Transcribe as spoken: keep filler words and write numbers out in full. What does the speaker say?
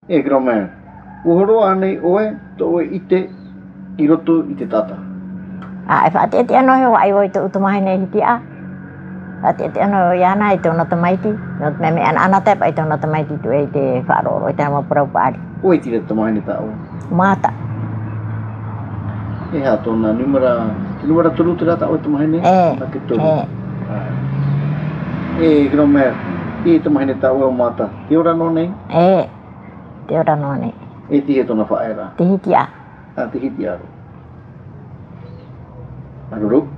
E gromea. Uhoro anei oe, to oe ite, I roto I te tata. A e whaate te ano he o ai oi te utumahi nei hiti a. Whaate te ano i ana I te ona tamaiti. No me me ana ana tepa I te ona tamaiti tu e te whaaroro I te nama purau paari. Oe tira tamahi ne ta oe. Mata. E ha tōna numera, te numera tolu te rata oe tamahi ne? E, Nake tolu. e. E gromea, I tamahi ne ta oe o mata. Te ora no nei? E, te ora no nei. E tihe tōna whaera. Te hiti a. A te hiti aro. Aruru.